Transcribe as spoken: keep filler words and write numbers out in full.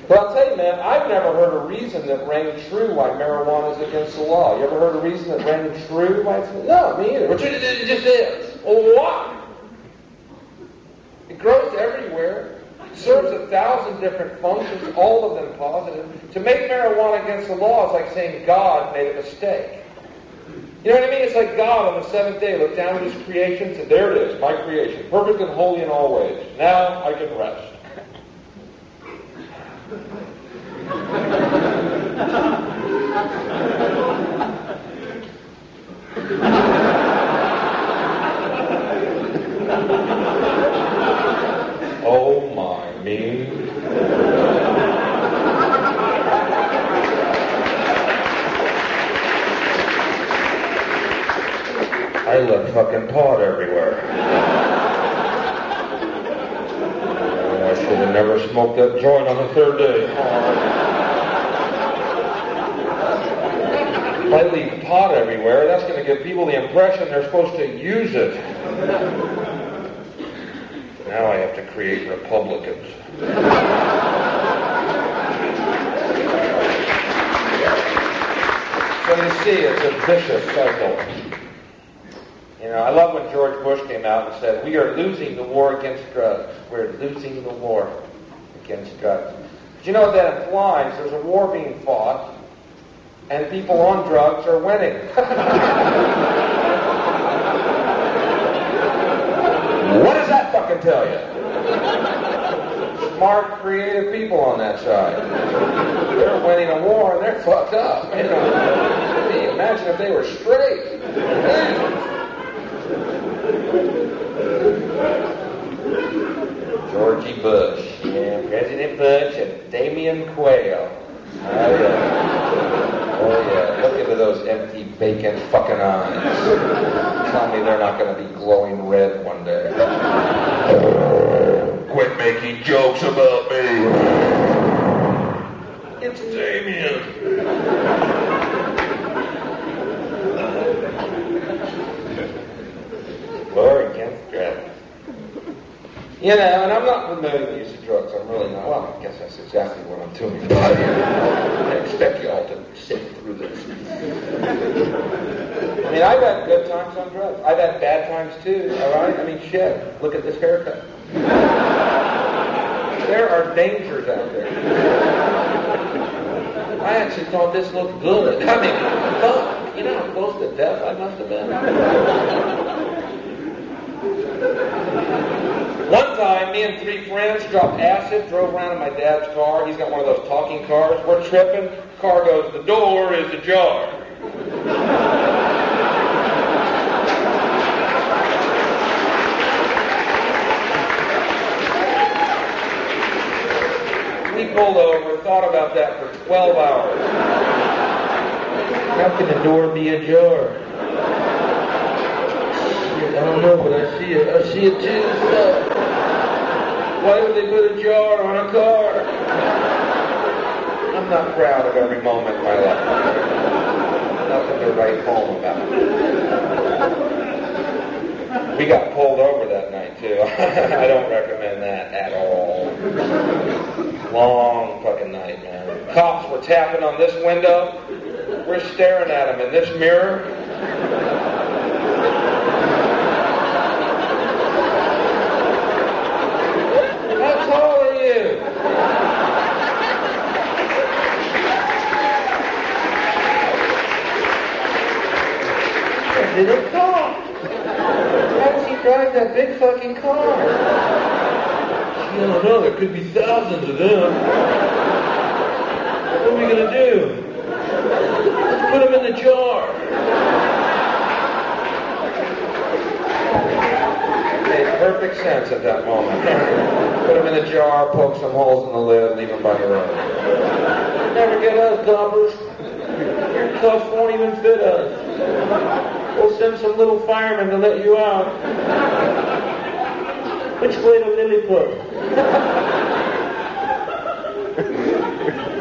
But I'll tell you, man, I've never heard a reason that rang true why marijuana is against the law. You ever heard a reason that rang true why it's... No, me either. It just is. Well, why? It grows everywhere. It serves a thousand different functions, all of them positive. To make marijuana against the law is like saying God made a mistake. You know what I mean? It's like God on the seventh day looked down at his creation and said, there it is, my creation, perfect and holy in all ways. Now I can rest. Oh my me. I left fucking pot everywhere. uh, I should have never smoked that joint on the third day. If I leave pot everywhere, that's going to give people the impression they're supposed to use it. Now I have to create Republicans. So you see, it's a vicious cycle. You know, I love when George Bush came out and said, we are losing the war against drugs. We're losing the war against drugs. But you know what that implies? There's a war being fought, and people on drugs are winning. What does that fucking tell you? Smart, creative people on that side. They're winning a war and they're fucked up. You know, imagine if they were straight. Georgie Bush, yeah, President Bush and Damian Quayle. Oh yeah. Oh yeah. Look into those empty, vacant fucking eyes. Tell me they're not going to be glowing red one day. Quit making jokes about me. It's Damian. War against drugs. You know, and I'm not promoting the use of drugs. I'm really not. Well, I guess that's exactly what I'm doing. I expect you all to sit through this. I mean, I've had good times on drugs. I've had bad times too, all right? I mean, shit. Look at this haircut. There are dangers out there. I actually thought this looked good. I mean, fuck. You know how close to death I must have been? One time, me and three friends dropped acid, drove around in my dad's car. He's got one of those talking cars. We're tripping. Car goes, the door is ajar. We pulled over, thought about that for twelve hours. How can the door be ajar? I don't know, but I see it. I see it too. So. Why would they put a jar on a car? I'm not proud of every moment in my life. Nothing to write home about. We got pulled over that night too. I don't recommend that at all. Long fucking night, man. Cops were tapping on this window. We're staring at them in this mirror. How tall are you? That little car. How does he drive that big fucking car? I don't know. There could be thousands of them. What are we going to do? Let's put them in the jar. Made perfect sense at that moment. Put them in a jar, poke some holes in the lid, leave them by the road. Never get us, coppers. Your cuffs won't even fit us. We'll send some little firemen to let you out. Which way to Lilliput?